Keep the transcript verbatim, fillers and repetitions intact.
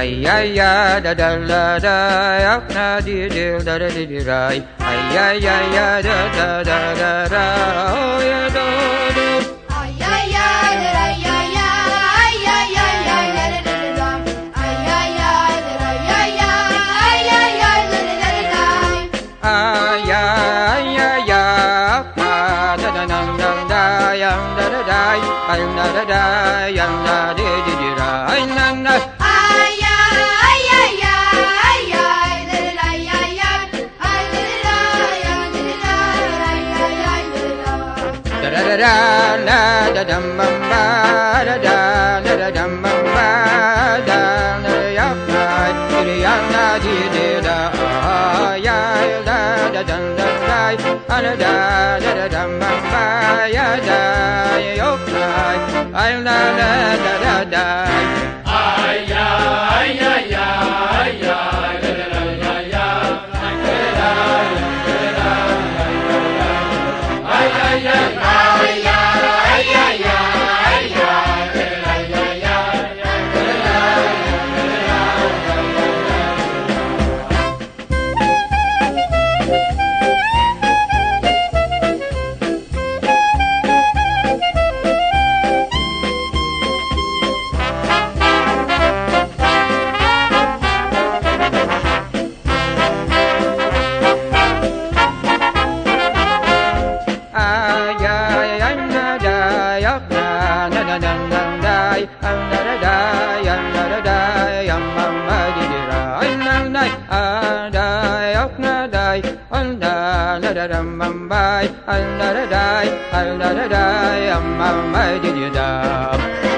ay ay ya da da da da yak na di di da da di di rai ay ay ay ya da da da da da oh ya do do ay ay ay da da ya ya ay ay ay ay da da da da ay ay ay da da ya ya ay ay ay da da da da ay ay ay ya na da da da da da yang da da da ay na da da yang da di di di rai na na da da da da dum bum ba da da da da dum bum ba da da ya na di ya na di di da ya da da dum dum da da da da da dum bum ba ya da yo na ay la la da da da ay ya ay ya ya ay ya da da da ya ya ay da da ay ay ay Bye.